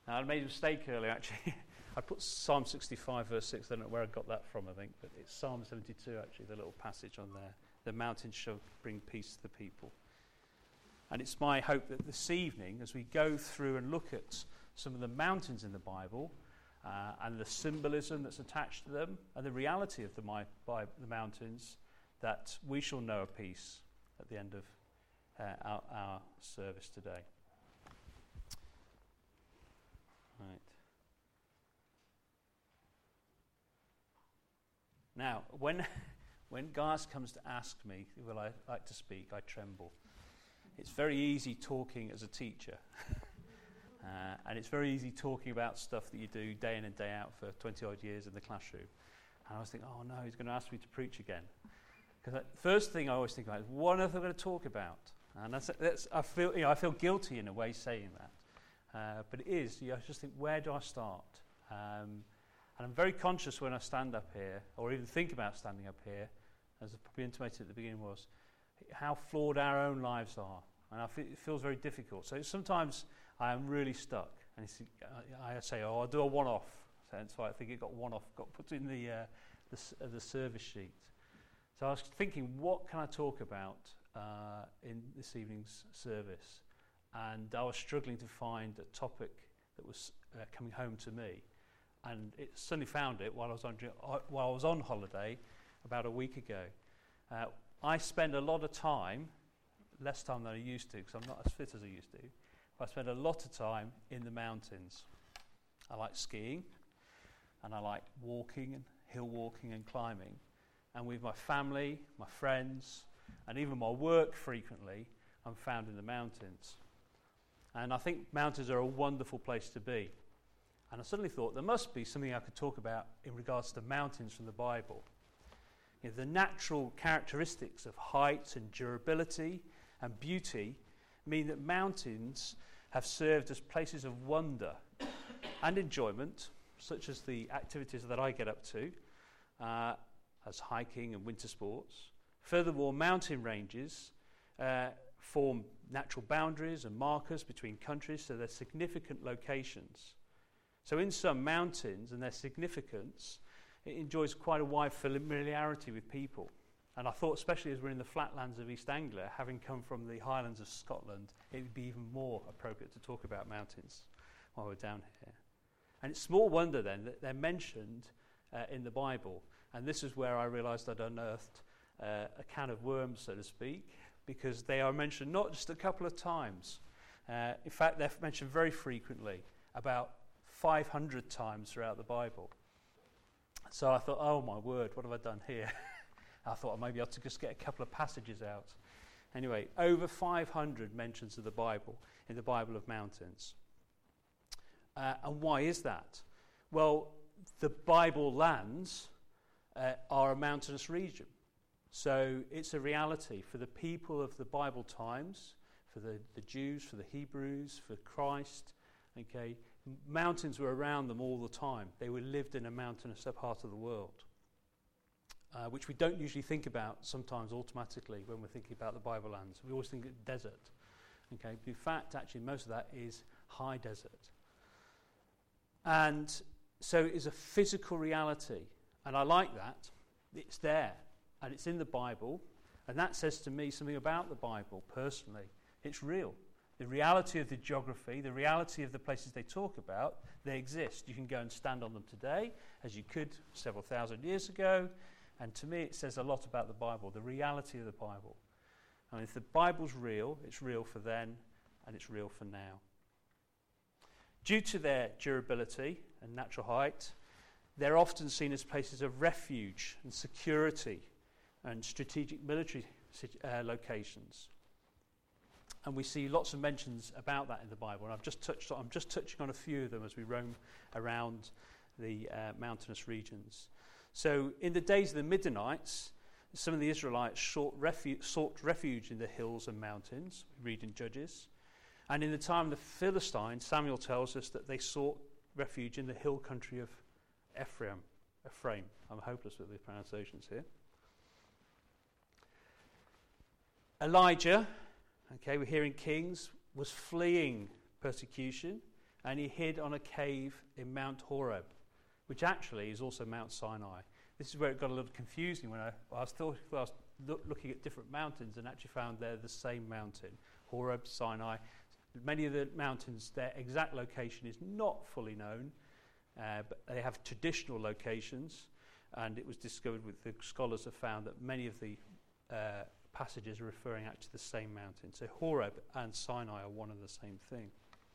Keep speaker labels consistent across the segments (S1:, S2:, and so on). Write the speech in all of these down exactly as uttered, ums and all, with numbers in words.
S1: Now, I made a mistake earlier, actually. I put Psalm sixty-five, verse six. I don't know where I got that from, I think, but it's Psalm seventy-two, actually, the little passage on there. The mountains shall bring peace to the people. And it's my hope that this evening, as we go through and look at some of the mountains in the Bible, uh, and the symbolism that's attached to them, and the reality of the, my, by the mountains, that we shall know a peace at the end of uh, our, our service today. Right. Now, when when Gaius comes to ask me, will I like to speak, I tremble. It's very easy talking as a teacher. uh, and it's very easy talking about stuff that you do day in and day out for twenty odd years in the classroom. And I was thinking, oh no, he's going to ask me to preach again. Because the first thing I always think about is, what are they going to talk about? And that's, that's I feel you know I feel guilty in a way saying that. Uh, but it is, you know, I just think, where do I start? Um, and I'm very conscious when I stand up here, or even think about standing up here, as I probably intimated at the beginning was, how flawed our own lives are. And I feel, it feels very difficult. So sometimes I am really stuck. And it's, I say, oh, I'll do a one-off. So, so I think it got one-off, got put in the, uh, the, uh, the service sheet. So I was thinking, what can I talk about uh, in this evening's service? And I was struggling to find a topic that was uh, coming home to me. And it suddenly found it while I was on, uh, while I was on holiday about a week ago. Uh, I spend a lot of time, less time than I used to, because I'm not as fit as I used to, but I spend a lot of time in the mountains. I like skiing, and I like walking, and hill walking and climbing. And with my family, my friends, and even my work frequently, I'm found in the mountains. And I think mountains are a wonderful place to be. And I suddenly thought there must be something I could talk about in regards to mountains from the Bible. You know, the natural characteristics of height and durability and beauty mean that mountains have served as places of wonder and enjoyment, such as the activities that I get up to, uh, as hiking and winter sports. Furthermore, mountain ranges uh, form natural boundaries and markers between countries, so they're significant locations. So in some mountains and their significance, it enjoys quite a wide familiarity with people. And I thought, especially as we're in the flatlands of East Anglia, having come from the Highlands of Scotland, it would be even more appropriate to talk about mountains while we're down here. And it's small wonder then that they're mentioned uh, in the Bible. And this is where I realised I'd unearthed uh, a can of worms, so to speak, because they are mentioned not just a couple of times. Uh, in fact, they're mentioned very frequently, about five hundred times throughout the Bible. So I thought, oh my word, what have I done here? I thought, oh, maybe I ought to just get a couple of passages out. Anyway, over five hundred mentions of the Bible in the Bible of mountains. Uh, and why is that? Well, the Bible lands uh, are a mountainous region. So it's a reality for the people of the Bible times, for the, the Jews, for the Hebrews, for Christ. Okay, mountains were around them all the time. They were lived in a mountainous part of the world, uh, which we don't usually think about sometimes automatically when we're thinking about the Bible lands. We always think of desert. Okay, but in fact, actually, most of that is high desert. And so it is a physical reality. And I like that. It's there. And it's in the Bible. And that says to me something about the Bible, personally. It's real. The reality of the geography, the reality of the places they talk about, they exist. You can go and stand on them today, as you could several thousand years ago. And to me, it says a lot about the Bible, the reality of the Bible. And if the Bible's real, it's real for then, and it's real for now. Due to their durability and natural height, they're often seen as places of refuge and security and strategic military uh, locations. And we see lots of mentions about that in the Bible. And I've just touched on, I'm just touching on a few of them as we roam around the uh, mountainous regions. So in the days of the Midianites, some of the Israelites sought refuge, sought refuge in the hills and mountains, we read in Judges. And in the time of the Philistines, Samuel tells us that they sought refuge in the hill country of Ephraim. Ephraim. I'm hopeless with the pronunciations here. Elijah, okay, we're here in Kings, was fleeing persecution and he hid on a cave in Mount Horeb, which actually is also Mount Sinai. This is where it got a little confusing when I, well, I was still I was look, looking at different mountains and actually found they're the same mountain, Horeb, Sinai. Many of the mountains, their exact location is not fully known, uh, but they have traditional locations, and it was discovered with the scholars have found that many of the uh, passages are referring actually to the same mountain. So Horeb and Sinai are one and the same thing.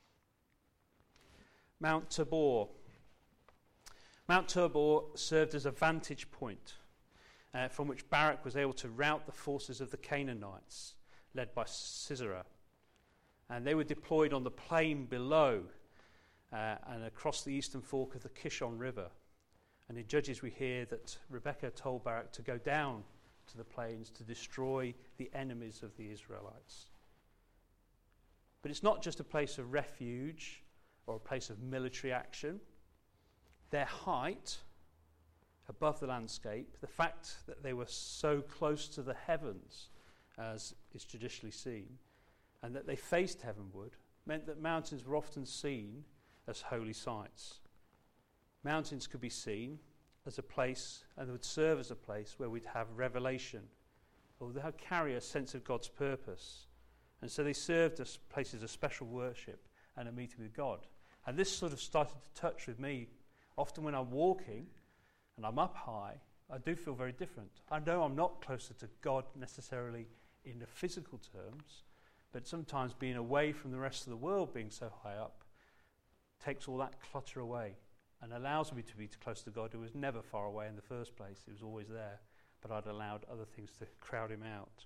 S1: Mount Tabor. Mount Tabor served as a vantage point uh, from which Barak was able to rout the forces of the Canaanites, led by Sisera. And they were deployed on the plain below uh, and across the eastern fork of the Kishon River. And in Judges we hear that Rebekah told Barak to go down to the plains to destroy the enemies of the Israelites. But it's not just a place of refuge or a place of military action. Their height above the landscape, the fact that they were so close to the heavens, as is traditionally seen, and that they faced heavenward, meant that mountains were often seen as holy sites. Mountains could be seen as a place, and would serve as a place where we'd have revelation, or they'd carry a sense of God's purpose. And so they served as places of special worship and a meeting with God. And this sort of started to touch with me. Often when I'm walking and I'm up high, I do feel very different. I know I'm not closer to God necessarily in the physical terms, but sometimes being away from the rest of the world, being so high up, takes all that clutter away and allows me to be close to God, who was never far away in the first place. He was always there, but I'd allowed other things to crowd him out.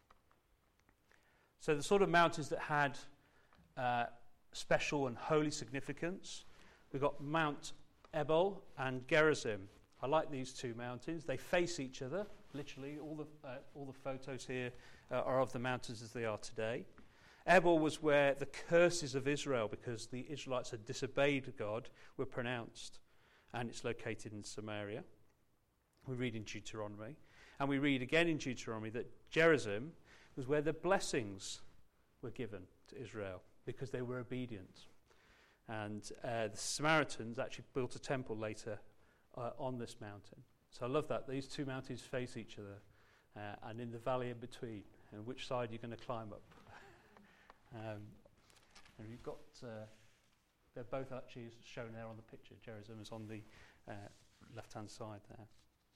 S1: So the sort of mountains that had uh, special and holy significance, we've got Mount Ebal and Gerizim. I like these two mountains. They face each other, literally. All the uh, all the photos here uh, are of the mountains as they are today. Ebal was where the curses of Israel, because the Israelites had disobeyed God, were pronounced. And it's located in Samaria. We read in Deuteronomy. And we read again in Deuteronomy that Gerizim was where the blessings were given to Israel, because they were obedient. And uh, the Samaritans actually built a temple later uh, on this mountain. So I love that. These two mountains face each other, uh, and in the valley in between, and which side you're going to climb up. um, and you've got, uh, they're both actually shown there on the picture. Gerizim is on the uh, left-hand side there.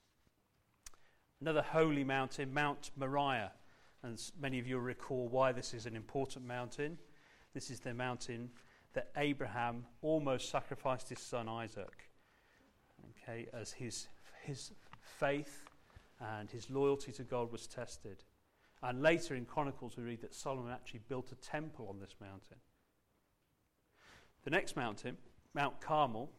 S1: Another holy mountain, Mount Moriah. And s- many of you will recall why this is an important mountain. This is the mountain that Abraham almost sacrificed his son Isaac, okay, as his his faith and his loyalty to God was tested. And later in Chronicles we read that Solomon actually built a temple on this mountain. The next mountain, Mount Carmel,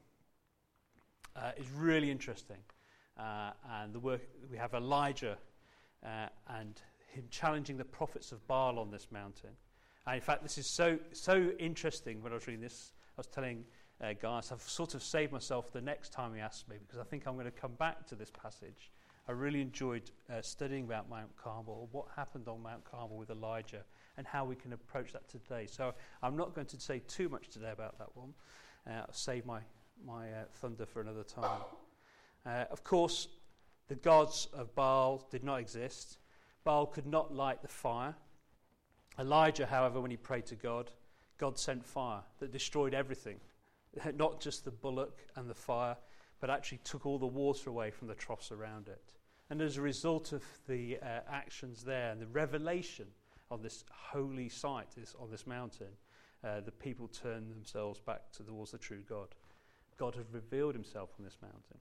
S1: uh, is really interesting. Uh, and the work we have Elijah uh, and him challenging the prophets of Baal on this mountain. And in fact, this is so so interesting. When I was reading this, I was telling uh, guys, I've sort of saved myself the next time he asks me, because I think I'm going to come back to this passage. I really enjoyed uh, studying about Mount Carmel, what happened on Mount Carmel with Elijah, and how we can approach that today. So I'm not going to say too much today about that one. Uh, I'll save my, my uh, thunder for another time. Uh, of course, the gods of Baal did not exist. Baal could not light the fire. Elijah, however, when he prayed to God, God sent fire that destroyed everything. Not just the bullock and the fire, but actually took all the water away from the troughs around it. And as a result of the uh, actions there and the revelation on this holy site, this, on this mountain, uh, the people turned themselves back towards the true God. God had revealed himself on this mountain.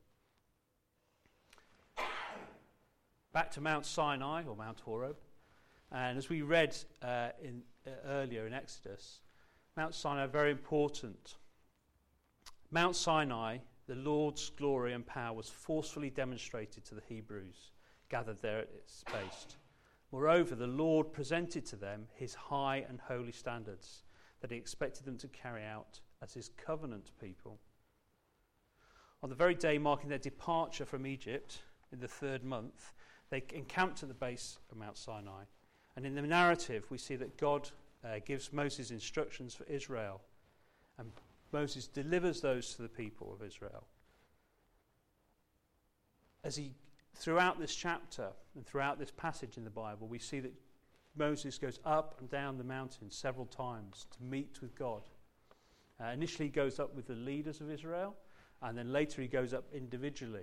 S1: Back to Mount Sinai, or Mount Horeb. And as we read uh, in, uh, earlier in Exodus, Mount Sinai very important. Mount Sinai, the Lord's glory and power was forcefully demonstrated to the Hebrews gathered there at its base. Moreover, the Lord presented to them his high and holy standards that he expected them to carry out as his covenant people. On the very day marking their departure from Egypt, in the third month, they encamped at the base of Mount Sinai. And in the narrative, we see that God uh, gives Moses instructions for Israel. And Moses delivers those to the people of Israel. As he, throughout this chapter and throughout this passage in the Bible, we see that Moses goes up and down the mountain several times to meet with God. Uh, initially he goes up with the leaders of Israel, and then later he goes up individually.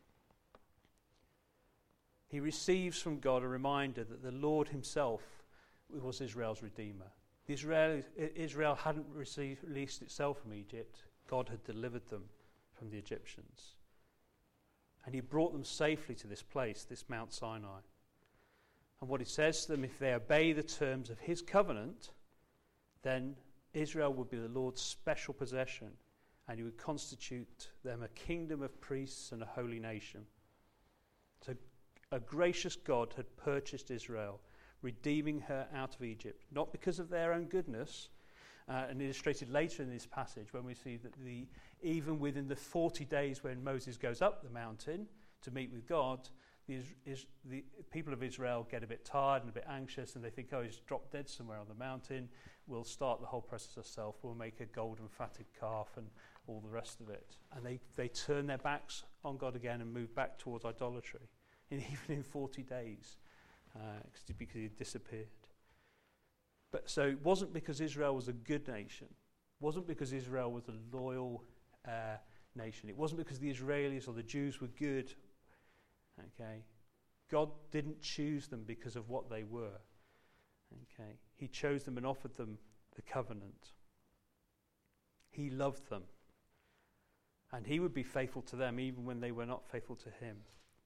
S1: He receives from God a reminder that the Lord himself was Israel's redeemer. Israel, Israel hadn't received, released itself from Egypt. God had delivered them from the Egyptians. And he brought them safely to this place, this Mount Sinai. And what he says to them, if they obey the terms of his covenant, then Israel would be the Lord's special possession, and he would constitute them a kingdom of priests and a holy nation. So a gracious God had purchased Israel, redeeming her out of Egypt, not because of their own goodness, uh, and illustrated later in this passage when we see that the even within the forty days when Moses goes up the mountain to meet with God, the, is, the people of Israel get a bit tired and a bit anxious, and they think, oh, he's dropped dead somewhere on the mountain. We'll start the whole process ourselves. We'll make a golden fatted calf and all the rest of it. And they, they turn their backs on God again and move back towards idolatry, and even in forty days, uh, because he had disappeared. But so it wasn't because Israel was a good nation. It wasn't because Israel was a loyal uh, nation. It wasn't because the Israelis or the Jews were good. Okay, God didn't choose them because of what they were. Okay, he chose them and offered them the covenant. He loved them, and he would be faithful to them even when they were not faithful to him.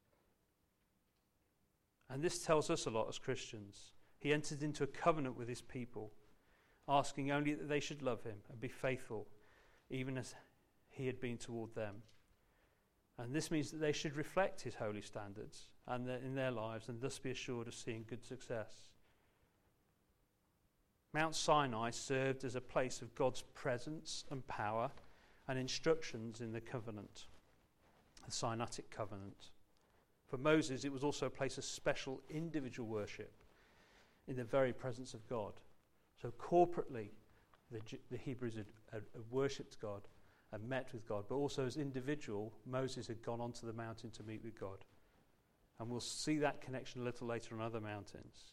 S1: And this tells us a lot as Christians. He entered into a covenant with his people, asking only that they should love him and be faithful, even as he had been toward them. And this means that they should reflect his holy standards and in their lives, and thus be assured of seeing good success. Mount Sinai served as a place of God's presence and power and instructions in the covenant, the Sinaitic covenant. For Moses, it was also a place of special individual worship in the very presence of God. So corporately, the, the Hebrews had, had, had worshipped God and met with God, but also as individual, Moses had gone onto the mountain to meet with God. And we'll see that connection a little later on other mountains.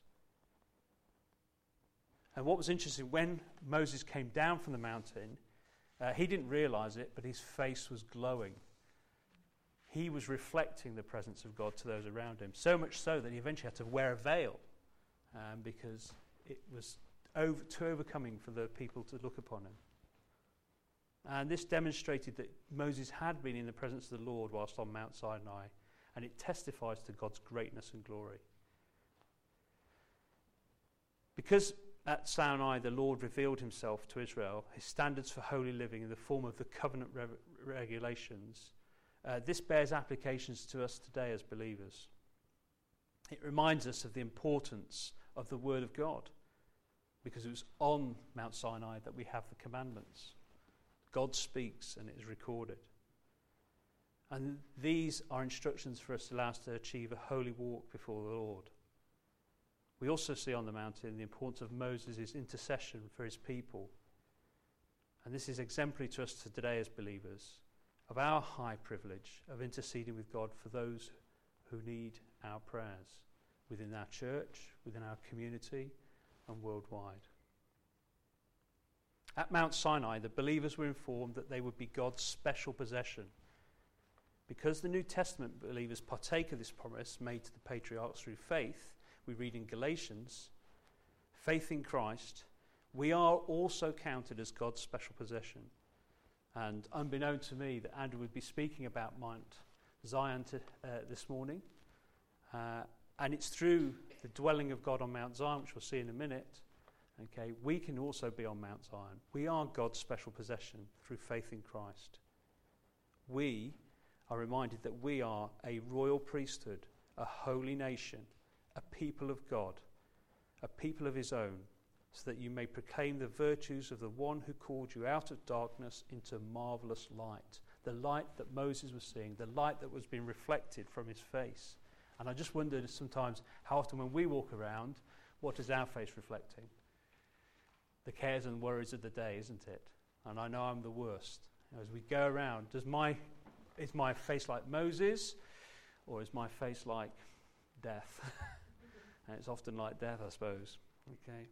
S1: And what was interesting, when Moses came down from the mountain, uh, he didn't realize it, but his face was glowing. He was reflecting the presence of God to those around him, so much so that he eventually had to wear a veil um, because it was over, too overcoming for the people to look upon him. And this demonstrated that Moses had been in the presence of the Lord whilst on Mount Sinai, and it testifies to God's greatness and glory. Because at Sinai the Lord revealed himself to Israel, his standards for holy living in the form of the covenant re- regulations, uh, this bears applications to us today as believers. It reminds us of the importance of the Word of God, because it was on Mount Sinai that we have the commandments. God speaks and it is recorded. And these are instructions for us to allow us to achieve a holy walk before the Lord. We also see on the mountain the importance of Moses' intercession for his people. And this is exemplary to us today as believers, of our high privilege of interceding with God for those who need our prayers within our church, within our community, and worldwide. At Mount Sinai, the believers were informed that they would be God's special possession. Because the New Testament believers partake of this promise made to the patriarchs through faith, we read in Galatians, faith in Christ, we are also counted as God's special possession. And unbeknown to me that Andrew would be speaking about Mount Zion to, uh, this morning. Uh, and it's through the dwelling of God on Mount Zion, which we'll see in a minute, okay, we can also be on Mount Zion. We are God's special possession through faith in Christ. We are reminded that we are a royal priesthood, a holy nation, a people of God, a people of his own, so that you may proclaim the virtues of the one who called you out of darkness into marvelous light. The light that Moses was seeing, the light that was being reflected from his face. And I just wondered sometimes how often when we walk around, what is our face reflecting? The cares and worries of the day, isn't it? and I know I'm the worst. You know, as we go around, does my is my face like Moses, or is my face like death? And it's often like death, I suppose. Okay.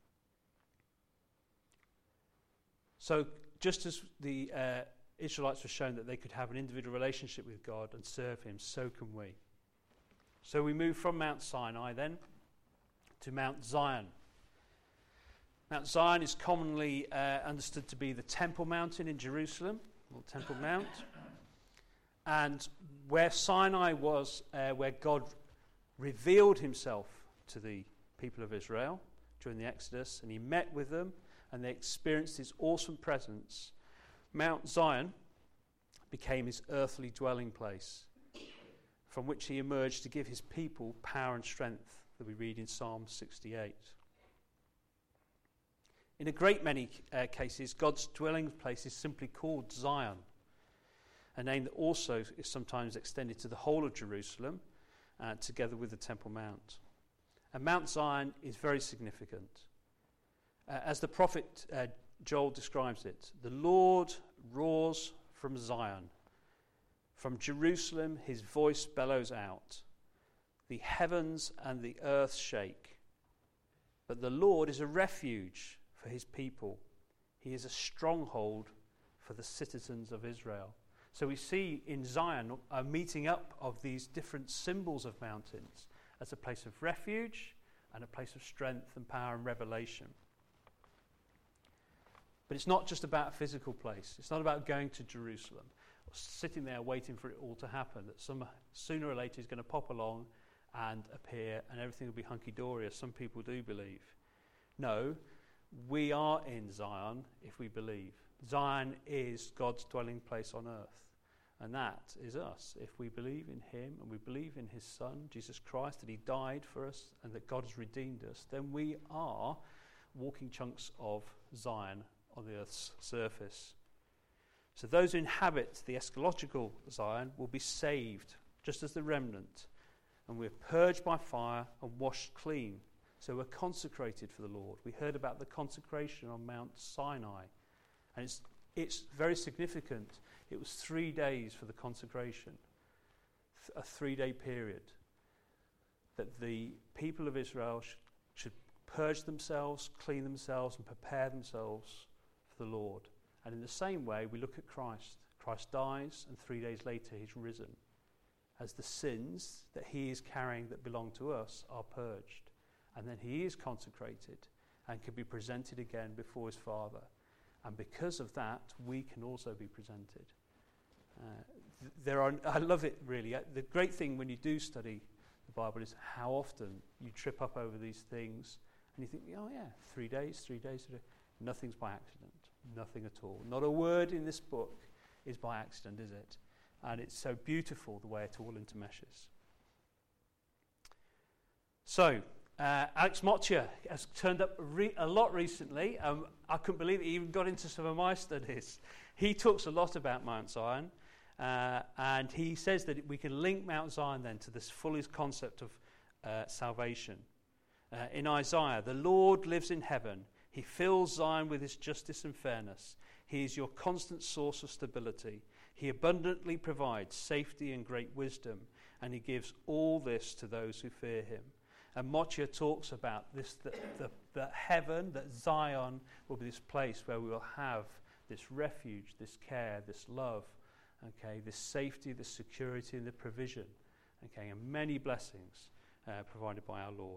S1: So just as the uh, Israelites were shown that they could have an individual relationship with God and serve him, so can we. So we move from Mount Sinai then to Mount Zion. Mount Zion is commonly uh, understood to be the Temple Mountain in Jerusalem, or Temple Mount. And where Sinai was, uh, where God revealed himself to the people of Israel during the Exodus, and he met with them, and they experienced his awesome presence, Mount Zion became his earthly dwelling place, from which he emerged to give his people power and strength, that we read in Psalm sixty-eight. In a great many uh, cases, God's dwelling place is simply called Zion, a name that also is sometimes extended to the whole of Jerusalem, uh, together with the Temple Mount. And Mount Zion is very significant. Uh, as the prophet uh, Joel describes it, the Lord roars from Zion. From Jerusalem his voice bellows out. The heavens and the earth shake. But the Lord is a refuge for his people. He is a stronghold for the citizens of Israel. So we see in Zion a meeting up of these different symbols of mountains as a place of refuge and a place of strength and power and revelation. But it's not just about a physical place. It's not about going to Jerusalem or sitting there waiting for it all to happen, that some sooner or later is going to pop along and appear and everything will be hunky-dory, as some people do believe. No, we are in Zion if we believe. Zion is God's dwelling place on earth. And that is us. If we believe in him and we believe in his Son, Jesus Christ, that he died for us and that God has redeemed us, then we are walking chunks of Zion on the earth's surface. So those who inhabit the eschatological Zion will be saved, just as the remnant. And we're purged by fire and washed clean. So we're consecrated for the Lord. We heard about the consecration on Mount Sinai. And it's it's very significant. It was three days for the consecration, th- a three-day period, that the people of Israel sh- should purge themselves, clean themselves, and prepare themselves for the Lord. And in the same way, we look at Christ. Christ dies, and three days later he's risen, as the sins that he is carrying that belong to us are purged. And then he is consecrated and can be presented again before his Father. And because of that, we can also be presented. Uh, th- there are, I love it really. Uh, the great thing when you do study the Bible is how often you trip up over these things and you think, oh yeah, three days, three days, three days. Nothing's by accident. Nothing at all. Not a word in this book is by accident, is it? And it's so beautiful the way it all intermeshes. So, Uh, Alex Motyer has turned up re- a lot recently. Um, I couldn't believe it. He even got into some of my studies. He talks a lot about Mount Zion, uh, and he says that we can link Mount Zion then to this fullest concept of uh, salvation. Uh, in Isaiah, the Lord lives in heaven. He fills Zion with his justice and fairness. He is your constant source of stability. He abundantly provides safety and great wisdom, and he gives all this to those who fear him. And Motyer talks about this, that the, the heaven, that Zion will be this place where we will have this refuge, this care, this love, okay, this safety, this security, and the provision, okay, and many blessings uh, provided by our Lord.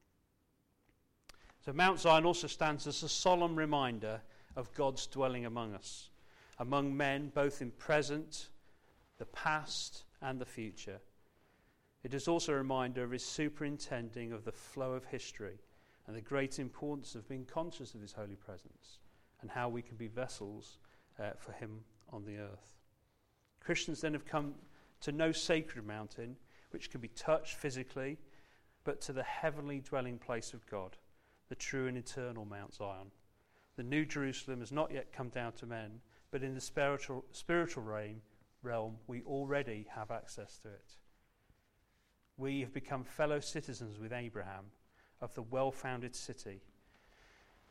S1: So Mount Zion also stands as a solemn reminder of God's dwelling among us, among men, both in present, the past, and the future. It is also a reminder of his superintending of the flow of history and the great importance of being conscious of his holy presence and how we can be vessels uh, for him on the earth. Christians then have come to no sacred mountain which can be touched physically, but to the heavenly dwelling place of God, the true and eternal Mount Zion. The New Jerusalem has not yet come down to men, but in the spiritual, spiritual realm, realm we already have access to it. We have become fellow citizens with Abraham of the well-founded city.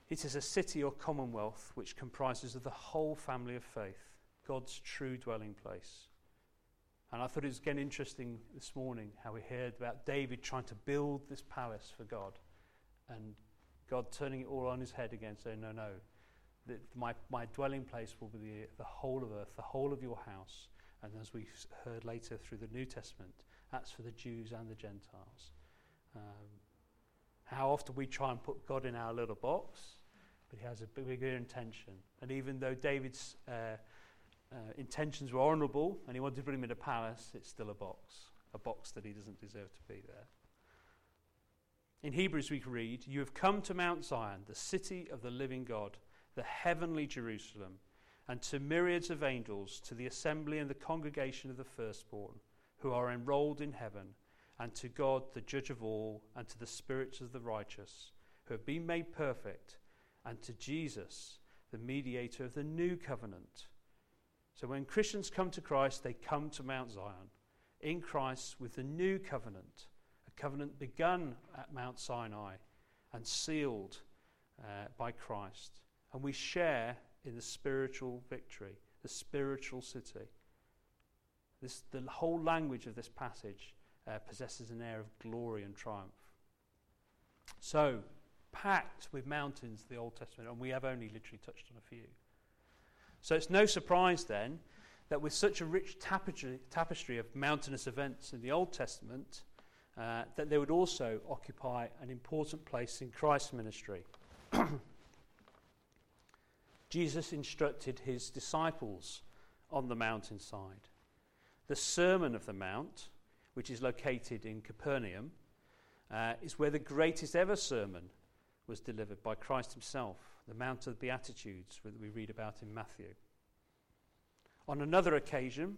S1: It is a city or commonwealth which comprises of the whole family of faith, God's true dwelling place. And I thought it was again interesting this morning how we heard about David trying to build this palace for God, and God turning it all on his head again, saying, no, no, the, my, my dwelling place will be the, the whole of earth, the whole of your house. And as we heard later through the New Testament, that's for the Jews and the Gentiles. Um, how often we try and put God in our little box, but he has a bigger intention. And even though David's uh, uh, intentions were honourable and he wanted to put him in a palace, it's still a box, a box that he doesn't deserve to be there. In Hebrews we read, you have come to Mount Zion, the city of the living God, the heavenly Jerusalem, and to myriads of angels, to the assembly and the congregation of the firstborn, who are enrolled in heaven, and to God, the judge of all, and to the spirits of the righteous, who have been made perfect, and to Jesus, the mediator of the new covenant. So when Christians come to Christ, they come to Mount Zion, in Christ with the new covenant, a covenant begun at Mount Sinai and sealed uh, by Christ. And we share in the spiritual victory, the spiritual city. This, the whole language of this passage uh, possesses an air of glory and triumph. So, packed with mountains, the Old Testament, and we have only literally touched on a few. So it's no surprise then that with such a rich tapestry, tapestry of mountainous events in the Old Testament, uh, that they would also occupy an important place in Christ's ministry. Jesus instructed his disciples on the mountainside. The Sermon of the Mount, which is located in Capernaum, uh, is where the greatest ever sermon was delivered by Christ himself, the Mount of the Beatitudes that we read about in Matthew. On another occasion,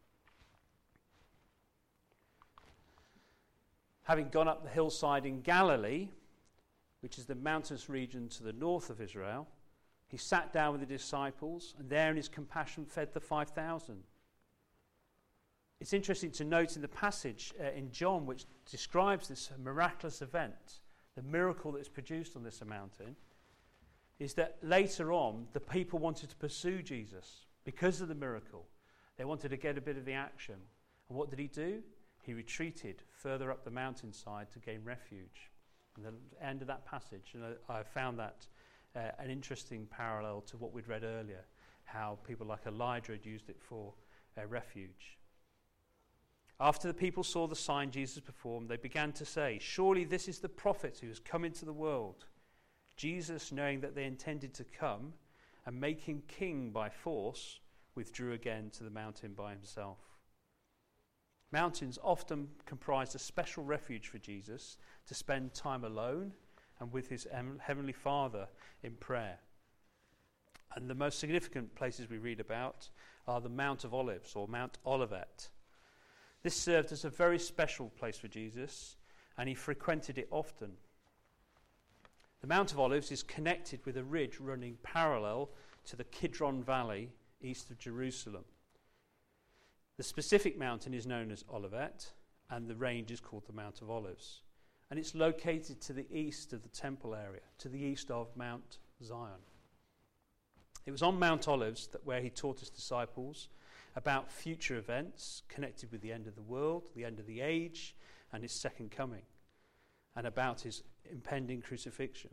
S1: having gone up the hillside in Galilee, which is the mountainous region to the north of Israel, he sat down with the disciples, and there in his compassion fed the five thousand. It's interesting to note in the passage uh, in John, which describes this miraculous event, the miracle that is produced on this mountain, is that later on, the people wanted to pursue Jesus because of the miracle. They wanted to get a bit of the action. And what did he do? He retreated further up the mountainside to gain refuge. And the end of that passage, and I, I found that uh, an interesting parallel to what we'd read earlier, how people like Elijah had used it for uh, refuge. After the people saw the sign Jesus performed, they began to say, surely this is the prophet who has come into the world. Jesus, knowing that they intended to come and make him king by force, withdrew again to the mountain by himself. Mountains often comprised a special refuge for Jesus to spend time alone and with his em- heavenly Father in prayer. And the most significant places we read about are the Mount of Olives, or Mount Olivet. This served as a very special place for Jesus, and he frequented it often. The Mount of Olives is connected with a ridge running parallel to the Kidron Valley east of Jerusalem. The specific mountain is known as Olivet, and the range is called the Mount of Olives. And it's located to the east of the temple area, to the east of Mount Zion. It was on Mount Olives that where he taught his disciples about future events connected with the end of the world, the end of the age, and his second coming, and about his impending crucifixion.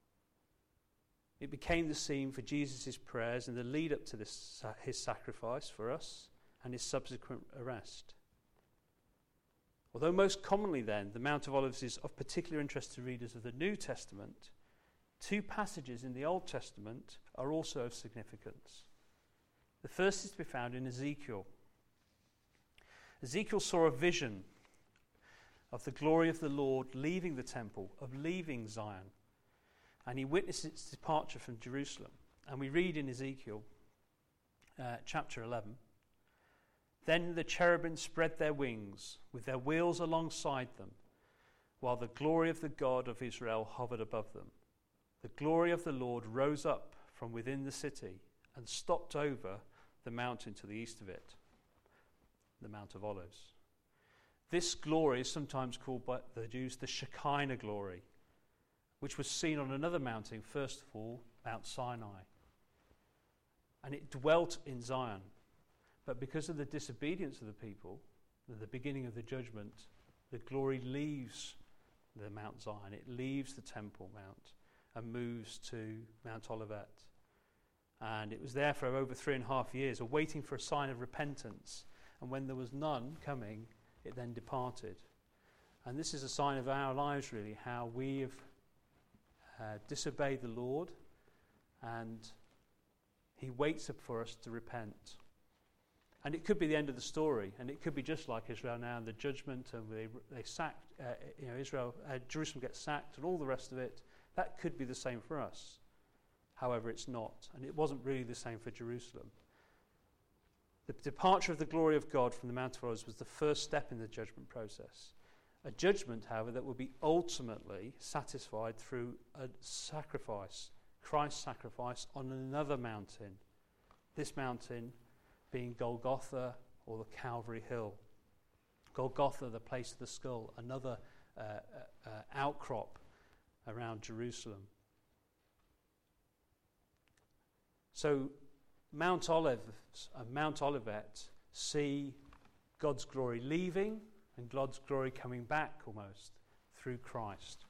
S1: It became the scene for Jesus' prayers in the lead up to this, his sacrifice for us and his subsequent arrest. Although most commonly then the Mount of Olives is of particular interest to readers of the New Testament, two passages in the Old Testament are also of significance. The first is to be found in Ezekiel. Ezekiel saw a vision of the glory of the Lord leaving the temple, of leaving Zion, and he witnessed its departure from Jerusalem. And we read in Ezekiel uh, chapter eleven, then the cherubim spread their wings with their wheels alongside them, while the glory of the God of Israel hovered above them. The glory of the Lord rose up from within the city and stopped over the mountain to the east of it, the Mount of Olives. This glory is sometimes called by the Jews the Shekinah glory. which was seen on another mountain, first of all, Mount Sinai. And it dwelt in Zion. But because of the disobedience of the people, at the beginning of the judgment, the glory leaves the Mount Zion. It leaves the Temple Mount and moves to Mount Olivet. And it was there for over three and a half years, awaiting for a sign of repentance. And when there was none coming, it then departed. And this is a sign of our lives, really, how we have uh, disobeyed the Lord, and he waits for us to repent. And it could be the end of the story, and it could be just like Israel now, and the judgment, and they they sacked, uh, you know, Israel, uh, Jerusalem gets sacked, and all the rest of it. That could be the same for us. However, it's not, and it wasn't really the same for Jerusalem. The departure of the glory of God from the Mount of Olives was the first step in the judgment process. A judgment, however, that will be ultimately satisfied through a sacrifice, Christ's sacrifice on another mountain. This mountain being Golgotha, or the Calvary Hill. Golgotha, the place of the skull, another uh, uh, uh, outcrop around Jerusalem. So Mount Olives and Mount Olivet see God's glory leaving and God's glory coming back almost through Christ.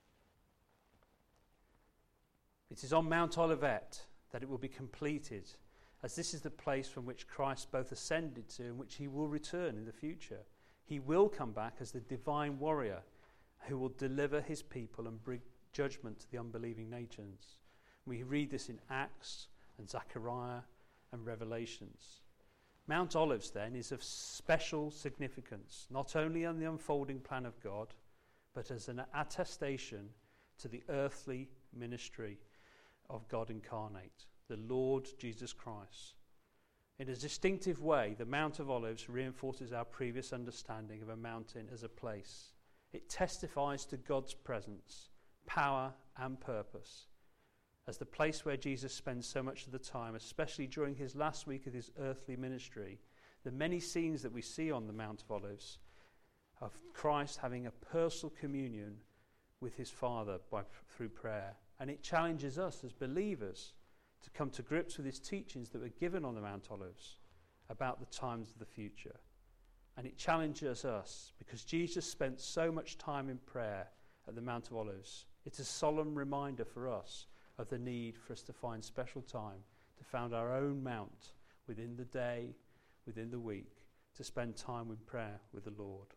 S1: It is on Mount Olivet that it will be completed, as this is the place from which Christ both ascended to and which he will return in the future. He will come back as the divine warrior who will deliver his people and bring judgment to the unbelieving nations. We read this in Acts and Zechariah and Revelations. Mount Olives, then, is of special significance, not only on the unfolding plan of God, but as an attestation to the earthly ministry of God incarnate, the Lord Jesus Christ. In a distinctive way, the Mount of Olives reinforces our previous understanding of a mountain as a place. It testifies to God's presence, power, and purpose, as the place where Jesus spends so much of the time, especially during his last week of his earthly ministry. The many scenes that we see on the Mount of Olives of Christ having a personal communion with his Father by, through prayer. And it challenges us as believers to come to grips with his teachings that were given on the Mount Olives about the times of the future. And it challenges us because Jesus spent so much time in prayer at the Mount of Olives. It's a solemn reminder for us of the need for us to find special time to found our own mount within the day, within the week, to spend time in prayer with the Lord.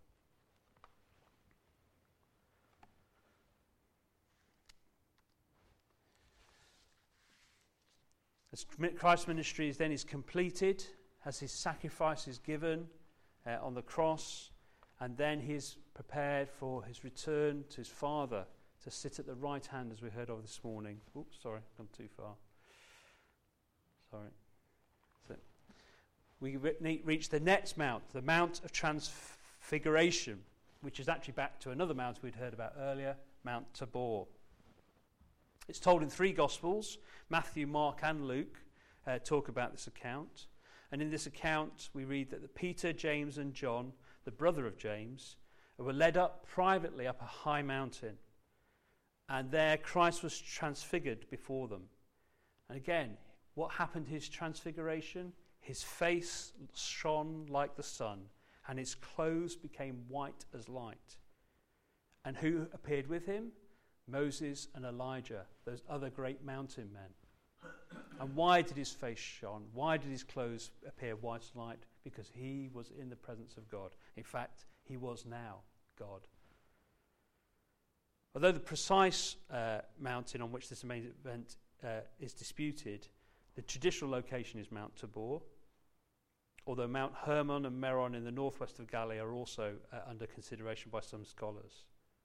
S1: As Christ's ministry is then is completed, as his sacrifice is given uh, on the cross, and then he is prepared for his return to his Father, to sit at the right hand, as we heard of this morning. Oops, sorry, gone too far. Sorry. So we re- reach the next mount, the Mount of Transfiguration, which is actually back to another mount we'd heard about earlier, Mount Tabor. It's told in three Gospels. Matthew, Mark, and Luke uh, talk about this account. And in this account, we read that the Peter, James, and John, the brother of James, were led up privately up a high mountain. And there Christ was transfigured before them. And again, what happened to his transfiguration? His face shone like the sun, and his clothes became white as light. And who appeared with him? Moses and Elijah, those other great mountain men. And why did his face shine? Why did his clothes appear white as light? Because he was in the presence of God. In fact, he was now God. Although the precise uh, mountain on which this amazing event uh, is disputed, the traditional location is Mount Tabor, although Mount Hermon and Meron in the northwest of Galilee are also uh, under consideration by some scholars.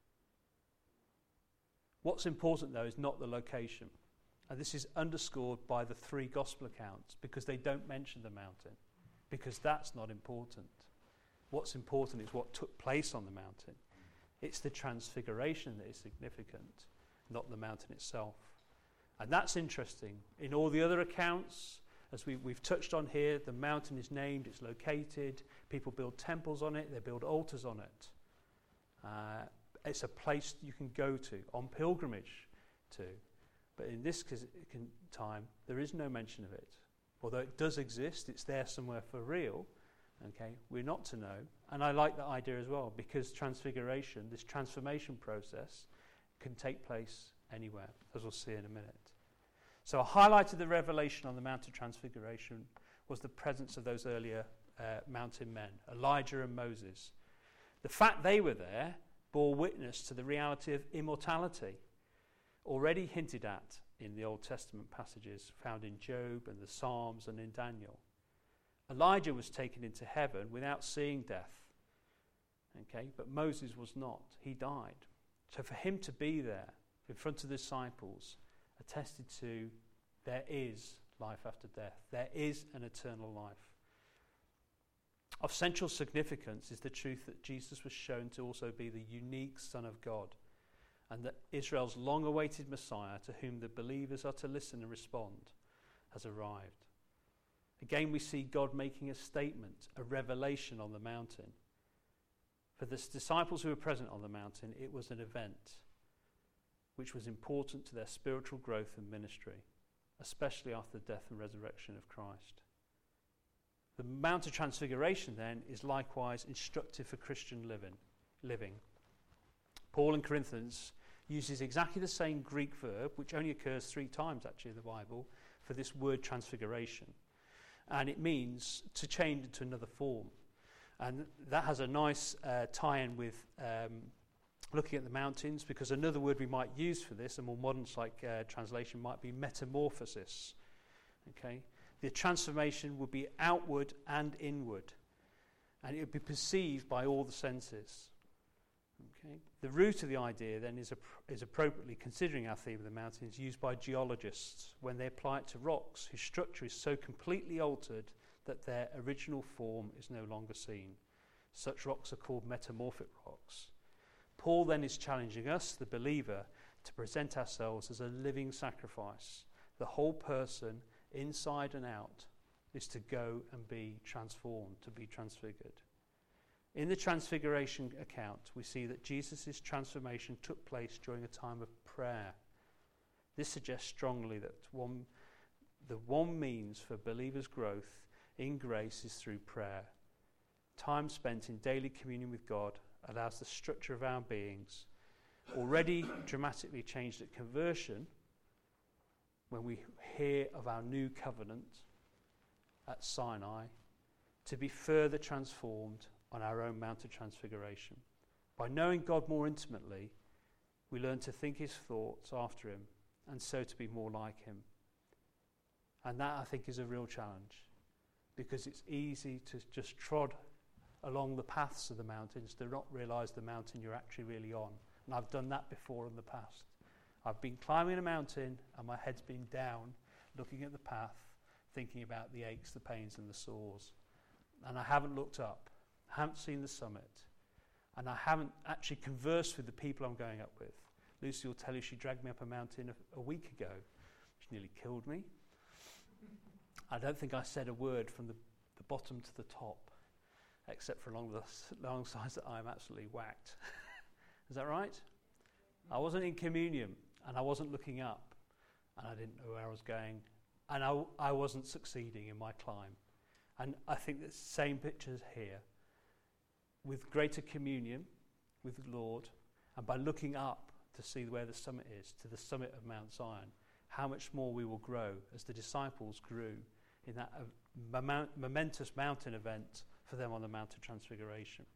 S1: What's important, though, is not the location. And this is underscored by the three gospel accounts, because they don't mention the mountain, because that's not important. What's important is what took place on the mountain. It's the transfiguration that is significant, not the mountain itself. And that's interesting. In all the other accounts, as we, we've touched on here, the mountain is named, it's located, people build temples on it, they build altars on it. Uh, it's a place you can go to, on pilgrimage to. But in this time, there is no mention of it. Although it does exist, it's there somewhere for real. Okay, we're not to know. And I like that idea as well, because transfiguration, this transformation process, can take place anywhere, as we'll see in a minute. So a highlight of the revelation on the Mount of Transfiguration was the presence of those earlier uh, mountain men, Elijah and Moses. The fact they were there bore witness to the reality of immortality, already hinted at in the Old Testament passages found in Job and the Psalms and in Daniel. Elijah was taken into heaven without seeing death. Okay, but Moses was not. He died. So for him to be there in front of the disciples attested to there is life after death. There is an eternal life. Of central significance is the truth that Jesus was shown to also be the unique Son of God, and that Israel's long-awaited Messiah, to whom the believers are to listen and respond, has arrived. Again, we see God making a statement, a revelation on the mountain. For the disciples who were present on the mountain, it was an event which was important to their spiritual growth and ministry, especially after the death and resurrection of Christ. The Mount of Transfiguration, then, is likewise instructive for Christian living. living. Paul in Corinthians uses exactly the same Greek verb, which only occurs three times actually in the Bible, for this word transfiguration. And it means to change into another form. And that has a nice uh, tie-in with um, looking at the mountains, because another word we might use for this, a more modern like, uh, translation, might be metamorphosis. Okay, the transformation would be outward and inward, and it would be perceived by all the senses. Okay, the root of the idea then is, ap- is appropriately, considering our theme of the mountains, used by geologists when they apply it to rocks whose structure is so completely altered that their original form is no longer seen. Such rocks are called metamorphic rocks. Paul then is challenging us, the believer, to present ourselves as a living sacrifice. The whole person, inside and out, is to go and be transformed, to be transfigured. In the Transfiguration account, we see that Jesus' transformation took place during a time of prayer. This suggests strongly that one, the one means for believers' growth in grace is through prayer. Time spent in daily communion with God allows the structure of our beings, already dramatically changed at conversion, when we hear of our new covenant at Sinai, to be further transformed on our own Mount of Transfiguration. By knowing God more intimately, we learn to think his thoughts after him, and so to be more like him. And that, I think, is a real challenge, because it's easy to just trod along the paths of the mountains to not realise the mountain you're actually really on. And I've done that before in the past. I've been climbing a mountain and my head's been down, looking at the path, thinking about the aches, the pains and the sores. And I haven't looked up, I haven't seen the summit, and I haven't actually conversed with the people I'm going up with. Lucy will tell you she dragged me up a mountain a, a week ago. She nearly killed me. I don't think I said a word from the, the bottom to the top, except for along the long sides that I'm absolutely whacked. Is that right? I wasn't in communion, and I wasn't looking up, and I didn't know where I was going, and I, I wasn't succeeding in my climb. And I think the same pictures here. With greater communion with the Lord, and by looking up to see where the summit is, to the summit of Mount Zion, how much more we will grow as the disciples grew in that uh, mom- momentous mountain event for them on the Mount of Transfiguration.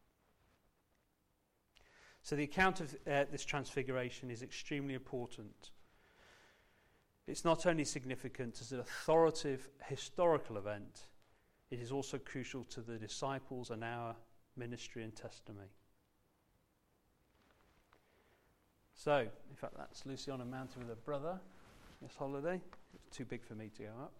S1: So the account of uh, this transfiguration is extremely important. It's not only significant as an authoritative historical event, it is also crucial to the disciples and our ministry and testimony. So, in fact, that's Lucy on a mountain with her brother this holiday. It's too big for me to go up.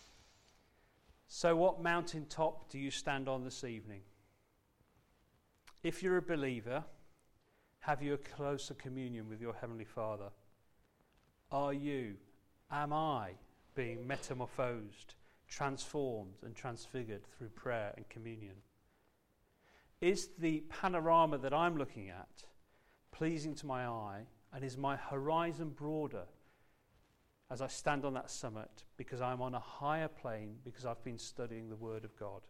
S1: So what mountaintop do you stand on this evening? If you're a believer, have you a closer communion with your Heavenly Father? Are you, am I, being metamorphosed, transformed and transfigured through prayer and communion? Is the panorama that I'm looking at pleasing to my eye, and is my horizon broader as I stand on that summit, because I'm on a higher plane, because I've been studying the Word of God?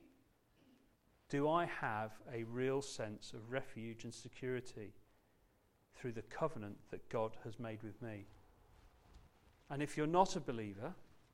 S1: Do I have a real sense of refuge and security through the covenant that God has made with me? And if you're not a believer,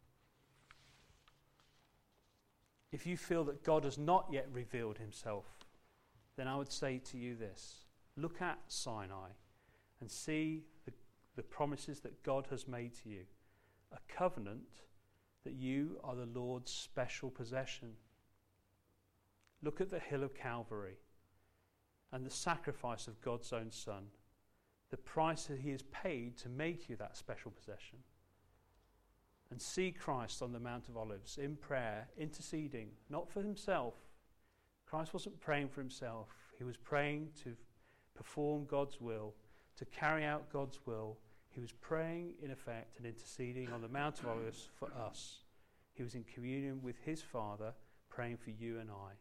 S1: if you feel that God has not yet revealed himself, then I would say to you this: look at Sinai and see the, the promises that God has made to you. A covenant that you are the Lord's special possession. Look at the hill of Calvary and the sacrifice of God's own Son, the price that he has paid to make you that special possession. And see Christ on the Mount of Olives in prayer, interceding, not for himself. Christ wasn't praying for himself. He was praying to perform God's will, to carry out God's will. He was praying, in effect, and interceding on the Mount of Olives for us. He was in communion with his Father, praying for you and I.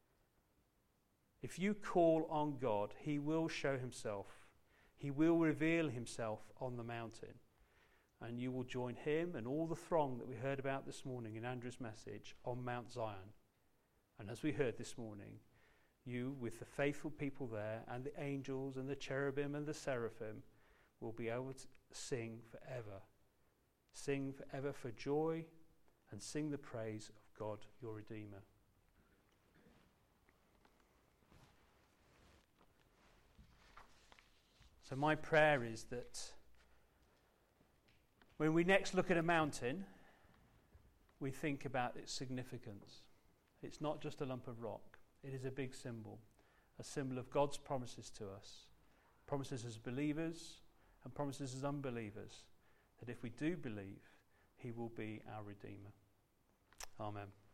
S1: If you call on God, he will show himself. He will reveal himself on the mountain. And you will join him and all the throng that we heard about this morning in Andrew's message on Mount Zion. And as we heard this morning, you, with the faithful people there, and the angels and the cherubim and the seraphim, will be able to sing forever. Sing forever for joy, and sing the praise of God, your Redeemer. So my prayer is that when we next look at a mountain, we think about its significance. It's not just a lump of rock. It is a big symbol, a symbol of God's promises to us, promises as believers and promises as unbelievers, that if we do believe, he will be our Redeemer. Amen.